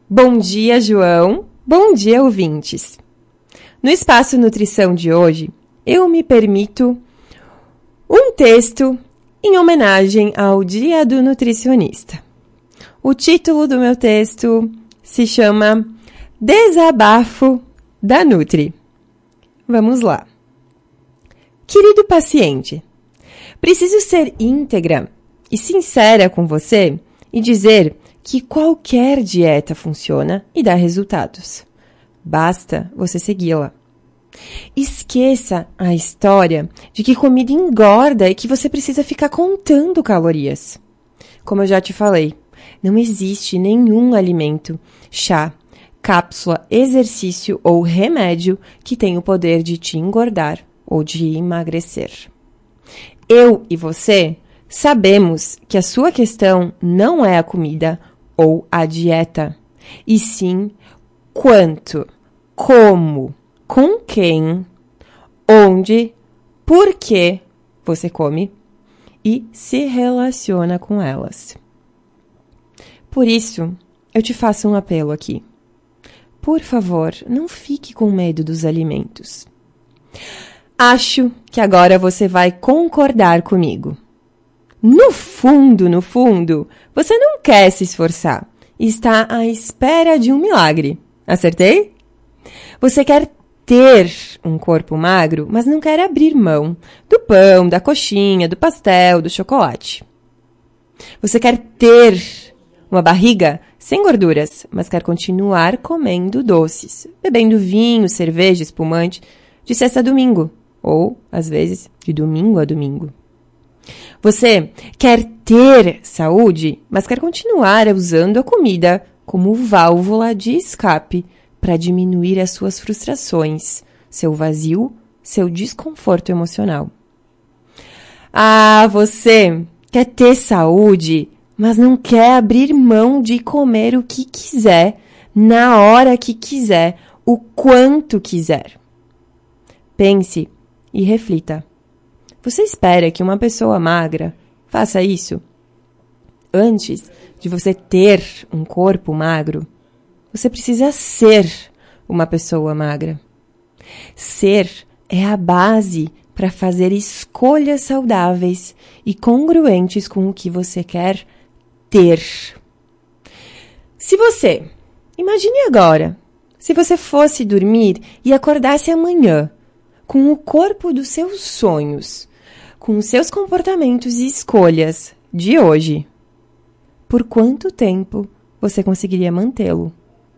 Bom dia, João. Bom dia, ouvintes. No Espaço Nutrição de hoje, eu me permito um texto em homenagem ao Dia do Nutricionista. O título do meu texto se chama Desabafo da Nutri. Vamos lá. Querido paciente, preciso ser íntegra e sincera com você e dizer que qualquer dieta funciona e dá resultados. Basta você segui-la. Esqueça a história de que comida engorda e que você precisa ficar contando calorias. Como eu já te falei, não existe nenhum alimento, chá, cápsula, exercício ou remédio que tenha o poder de te engordar ou de emagrecer. Eu e você sabemos que a sua questão não é a comida ou a dieta, e sim quanto, como, com quem, onde, por que você come e se relaciona com elas. Por isso, eu te faço um apelo aqui. Por favor, não fique com medo dos alimentos. Acho que agora você vai concordar comigo. No fundo, você não quer se esforçar e está à espera de um milagre. Acertei? Você quer ter um corpo magro, mas não quer abrir mão do pão, da coxinha, do pastel, do chocolate. Você quer ter uma barriga sem gorduras, mas quer continuar comendo doces, bebendo vinho, cerveja, espumante, de sexta a domingo, ou, às vezes, de domingo a domingo. Você quer ter saúde, mas quer continuar usando a comida como válvula de escape para diminuir as suas frustrações, seu vazio, seu desconforto emocional. Você quer ter saúde, mas não quer abrir mão de comer o que quiser, na hora que quiser, o quanto quiser. Pense e reflita. Você espera que uma pessoa magra faça isso? Antes de você ter um corpo magro, você precisa ser uma pessoa magra. Ser é a base para fazer escolhas saudáveis e congruentes com o que você quer ter. Imagine agora, se você fosse dormir e acordasse amanhã com o corpo dos seus sonhos, com os seus comportamentos e escolhas de hoje, por quanto tempo você conseguiria mantê-lo?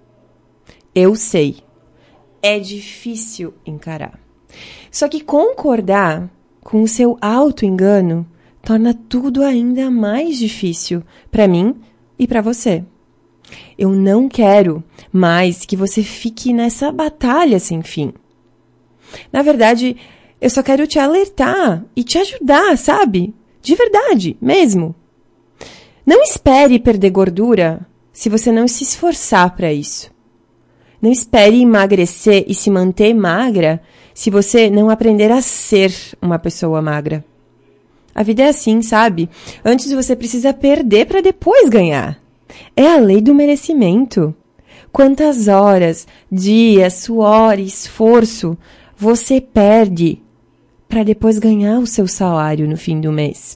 Eu sei, é difícil encarar. Só que concordar com o seu auto-engano torna tudo ainda mais difícil para mim e para você. Eu não quero mais que você fique nessa batalha sem fim. Na verdade, eu só quero te alertar e te ajudar, sabe? De verdade, mesmo. Não espere perder gordura se você não se esforçar para isso. Não espere emagrecer e se manter magra se você não aprender a ser uma pessoa magra. A vida é assim, sabe? Antes você precisa perder para depois ganhar. É a lei do merecimento. Quantas horas, dias, suor e esforço você perde para depois ganhar o seu salário no fim do mês?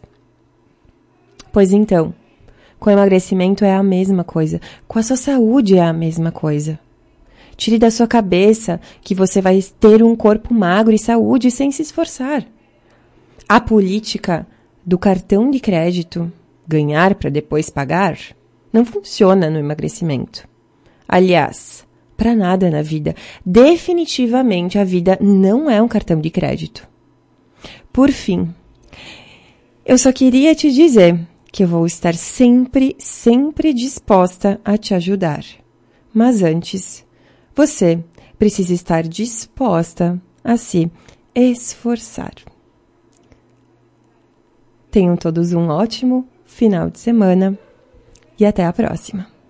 Pois então, com o emagrecimento é a mesma coisa. Com a sua saúde é a mesma coisa. Tire da sua cabeça que você vai ter um corpo magro e saúde sem se esforçar. A política do cartão de crédito, ganhar para depois pagar, não funciona no emagrecimento. Aliás, para nada na vida. Definitivamente a vida não é um cartão de crédito. Por fim, eu só queria te dizer que eu vou estar sempre disposta a te ajudar. Mas antes, você precisa estar disposta a se esforçar. Tenham todos um ótimo final de semana e até a próxima.